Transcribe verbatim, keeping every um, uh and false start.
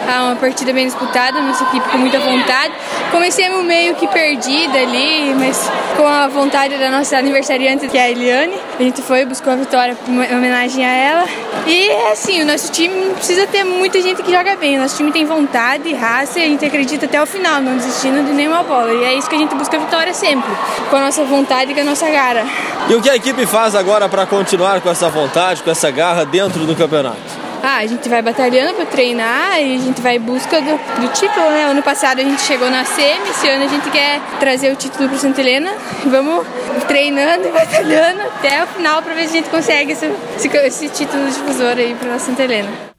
uma partida bem disputada, nossa equipe com muita vontade. Comecemos meio que perdida ali, mas com a vontade da nossa aniversariante, que é a Eliane. A gente foi, buscou a vitória em homenagem a ela. E assim, o nosso time não precisa ter muita gente que joga bem. O nosso time tem vontade, raça e a gente acredita até o final, não desistindo de nenhuma bola. E é isso que a gente busca a vitória sempre, com a nossa vontade e com a nossa garra. E o que a equipe faz agora para continuar com essa vontade, com essa garra dentro do campeonato? Ah, a gente vai batalhando para treinar e a gente vai em busca do, do título, né? Ano passado a gente chegou na semi, esse ano a gente quer trazer o título para Santa Helena. Vamos treinando e batalhando até o final para ver se a gente consegue esse, esse, esse título difusor aí para Santa Helena.